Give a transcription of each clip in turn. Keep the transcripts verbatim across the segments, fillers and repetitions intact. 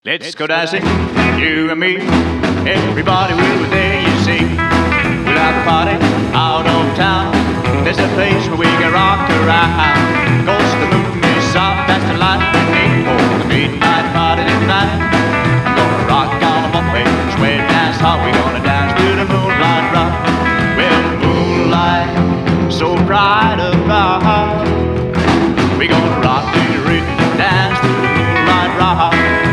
Let's go dancing, you and me. Everybody will be there, you see. We'll have a party out of town. There's a place where we can rock around. Cause the moon is up, that's the light we need for the midnight party tonight. I'm gonna rock on a bumpy sweat dance hall. We're gonna dance to the moonlight rock. Well, moonlight, so bright above. We're gonna rock to the rhythm, dance to the moonlight rock.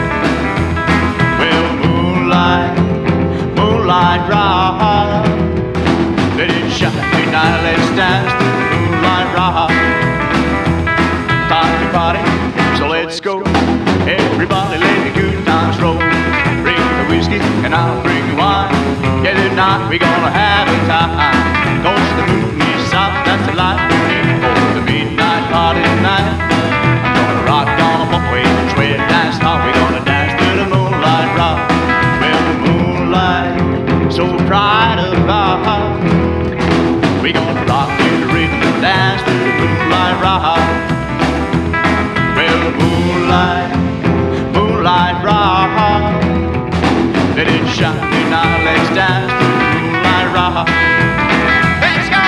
Moonlight rock, let it shine tonight. Let's dance to the moonlight rock. Time to party, so let's go. Everybody, let the good times roll. Bring the whiskey and I'll bring the wine. Yeah, tonight we're gonna have a time. Cause the moon is up, that's the light we need for the midnight party tonight. I'm gonna rock on a bumpway, sweat dance hall. We're gonna dance to the moonlight rock. So bright above, we gonna rock to the rhythm and dance to the moonlight rock. Well, moonlight, moonlight rock, let it shine tonight. Let's dance to the moonlight rock. Let's go!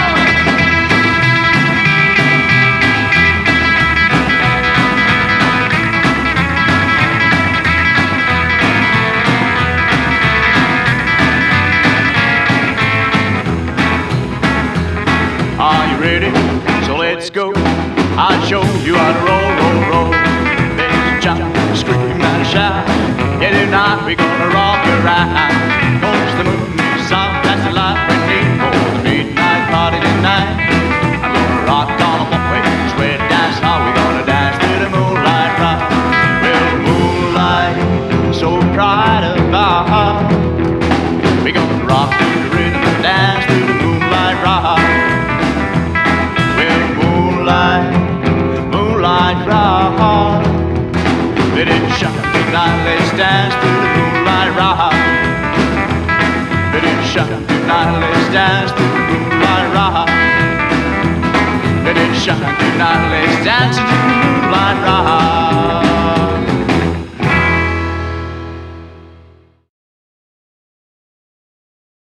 Are you ready? So let's go. I'll show you how to roll, roll, roll. Let's jump, scream and shout. Yeah, tonight we're gonna rock around. Cause the moon is up, that's the light we need for the midnight party tonight. I'm gonna rock on a bumpway, sweat dance hall. We're gonna dance to the moonlight rock. Well, moonlight, so bright above. We're gonna rock to the rhythm and dance to the moonlight rock. Moonlight, moonlight rock, let it shine tonight. Let's dance to the moonlight rock. Let it shine tonight. Let's dance to the moonlight rock. Let it shine tonight. Let's dance to the moonlight rock.